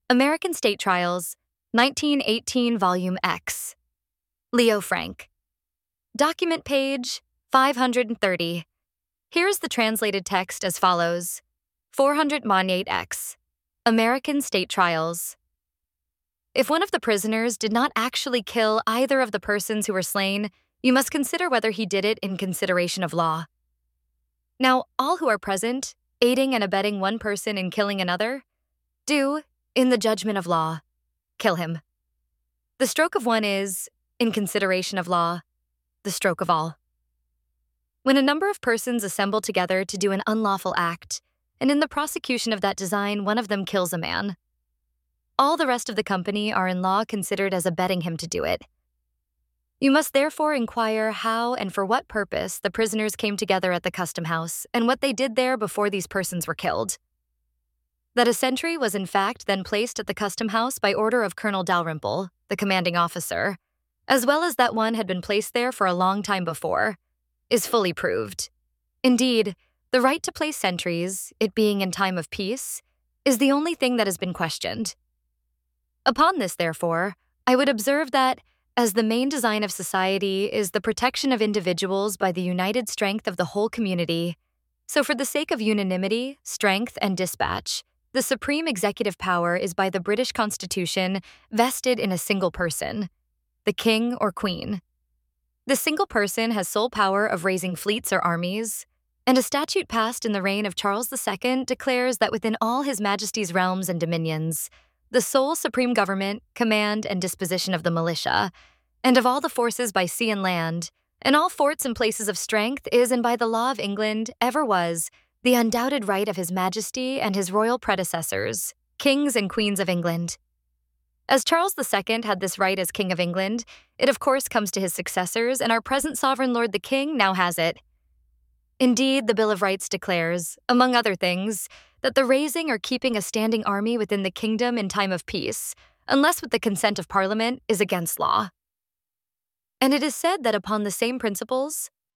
American State Trials, 1918 Volume X. Leo Frank. Document page 530. Here's the translated text as follows. 400 Moniate X. American State Trials. If one of the prisoners did not actually kill either of the persons who were slain, you must consider whether he did it in consideration of law. Now, all who are present, aiding and abetting one person in killing another, do, in the judgment of law, kill him. The stroke of one is, in consideration of law, the stroke of all. When a number of persons assemble together to do an unlawful act, and in the prosecution of that design one of them kills a man, all the rest of the company are in law considered as abetting him to do it. You must therefore inquire how and for what purpose the prisoners came together at the custom house and what they did there before these persons were killed. That a sentry was in fact then placed at the custom house by order of Colonel Dalrymple, the commanding officer, as well as that one had been placed there for a long time before, is fully proved. Indeed, the right to place sentries, it being in time of peace, is the only thing that has been questioned. Upon this, therefore, I would observe that, as the main design of society is the protection of individuals by the united strength of the whole community, so for the sake of unanimity, strength, and dispatch, the supreme executive power is by the British Constitution vested in a single person, the King or Queen. The single person has sole power of raising fleets or armies, and a statute passed in the reign of Charles II declares that within all His Majesty's realms and dominions, the sole supreme government, command, and disposition of the militia, and of all the forces by sea and land, and all forts and places of strength is and by the law of England ever was the undoubted right of His Majesty and his royal predecessors, kings and queens of England. As Charles II had this right as King of England, it of course comes to his successors, and our present sovereign lord the King now has it. Indeed, the Bill of Rights declares, among other things, that the raising or keeping a standing army within the kingdom in time of peace, unless with the consent of Parliament, is against law. And it is said that upon the same principles,